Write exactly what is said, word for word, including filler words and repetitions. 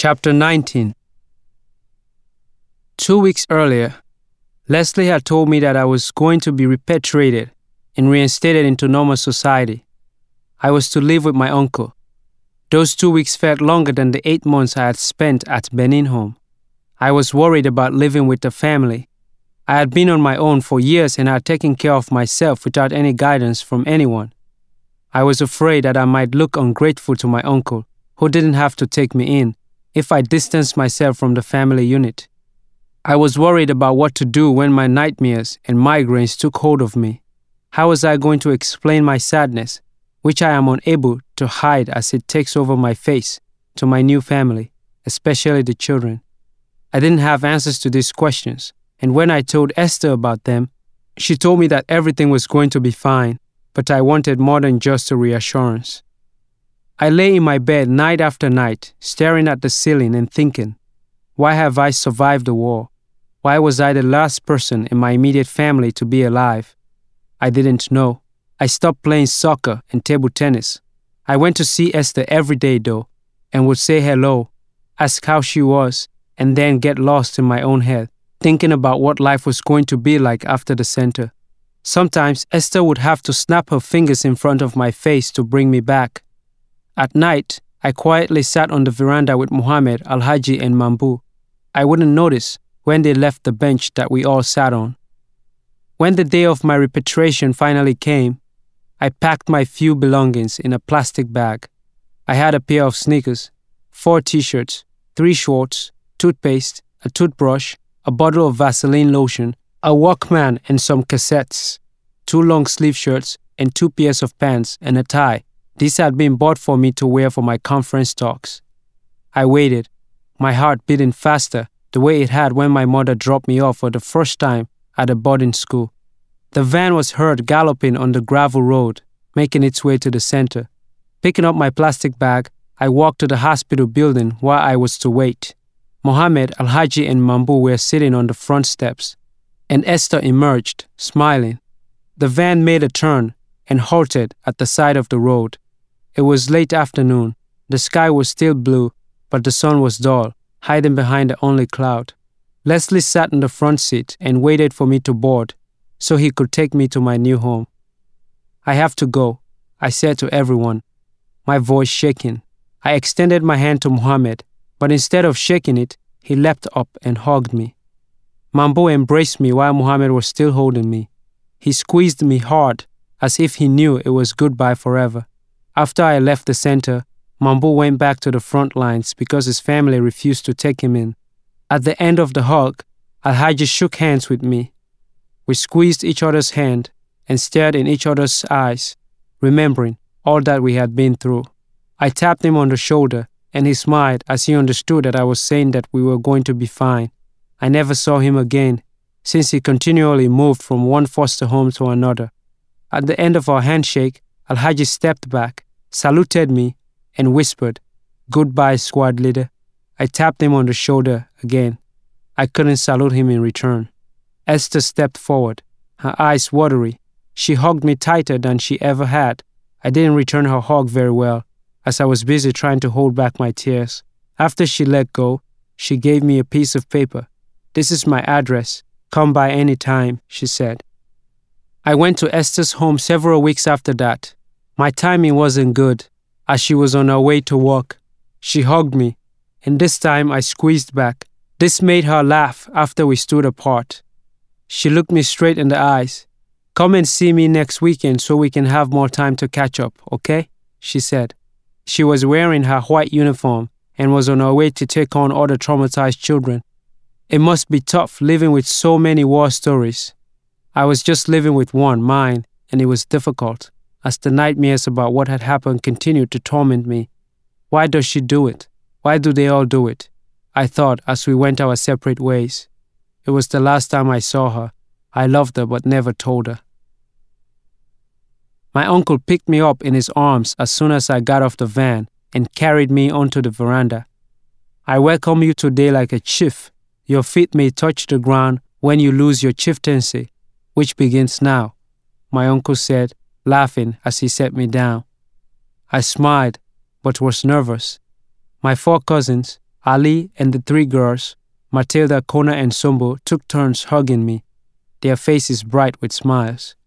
Chapter nineteen. Two weeks earlier, Leslie had told me that I was going to be repatriated and reinstated into normal society. I was to live with my uncle. Those two weeks felt longer than the eight months I had spent at Benin home. I was worried about living with the family. I had been on my own for years and had taken care of myself without any guidance from anyone. I was afraid that I might look ungrateful to my uncle, who didn't have to take me in, if I distanced myself from the family unit. I was worried about what to do when my nightmares and migraines took hold of me. How was I going to explain my sadness, which I am unable to hide as it takes over my face, to my new family, especially the children? I didn't have answers to these questions, and when I told Esther about them, she told me that everything was going to be fine, but I wanted more than just a reassurance. I lay in my bed night after night, staring at the ceiling and thinking, why have I survived the war? Why was I the last person in my immediate family to be alive? I didn't know. I stopped playing soccer and table tennis. I went to see Esther every day though, and would say hello, ask how she was, and then get lost in my own head, thinking about what life was going to be like after the center. Sometimes Esther would have to snap her fingers in front of my face to bring me back. At night, I quietly sat on the veranda with Mohammed, Alhaji, and Mambu. I wouldn't notice when they left the bench that we all sat on. When the day of my repatriation finally came, I packed my few belongings in a plastic bag. I had a pair of sneakers, four t-shirts, three shorts, toothpaste, a toothbrush, a bottle of Vaseline lotion, a Walkman and some cassettes, two long sleeve shirts and two pairs of pants and a tie. These had been bought for me to wear for my conference talks. I waited, my heart beating faster the way it had when my mother dropped me off for the first time at a boarding school. The van was heard galloping on the gravel road, making its way to the center. Picking up my plastic bag, I walked to the hospital building where I was to wait. Mohammed, Alhaji, and Mambu were sitting on the front steps, and Esther emerged, smiling. The van made a turn and halted at the side of the road. It was late afternoon. The sky was still blue, but the sun was dull, hiding behind the only cloud. Leslie sat in the front seat and waited for me to board so he could take me to my new home. I have to go, I said to everyone, my voice shaking. I extended my hand to Mohammed, but instead of shaking it, he leapt up and hugged me. Mambo embraced me while Mohammed was still holding me. He squeezed me hard, as if he knew it was goodbye forever. After I left the center, Mambo went back to the front lines because his family refused to take him in. At the end of the hug, Alhaji shook hands with me. We squeezed each other's hand and stared in each other's eyes, remembering all that we had been through. I tapped him on the shoulder, and he smiled as he understood that I was saying that we were going to be fine. I never saw him again, since he continually moved from one foster home to another. At the end of our handshake, Alhaji stepped back, saluted me, and whispered, "Goodbye, squad leader." I tapped him on the shoulder again. I couldn't salute him in return. Esther stepped forward, her eyes watery. She hugged me tighter than she ever had. I didn't return her hug very well, as I was busy trying to hold back my tears. After she let go, she gave me a piece of paper. "This is my address. Come by any time," she said. I went to Esther's home several weeks after that. My timing wasn't good, as she was on her way to work. She hugged me, and this time I squeezed back. This made her laugh after we stood apart. She looked me straight in the eyes. "Come and see me next weekend so we can have more time to catch up, okay?" she said. She was wearing her white uniform and was on her way to take on other traumatized children. It must be tough living with so many war stories. I was just living with one, mine, and it was difficult, as the nightmares about what had happened continued to torment me. Why does she do it? Why do they all do it? I thought as we went our separate ways. It was the last time I saw her. I loved her but never told her. My uncle picked me up in his arms as soon as I got off the van and carried me onto the veranda. "I welcome you today like a chief. Your feet may touch the ground when you lose your chieftaincy, which begins now," my uncle said, laughing as he set me down. I smiled, but was nervous. My four cousins, Ali and the three girls, Matilda, Kona, and Sumbo, took turns hugging me, their faces bright with smiles.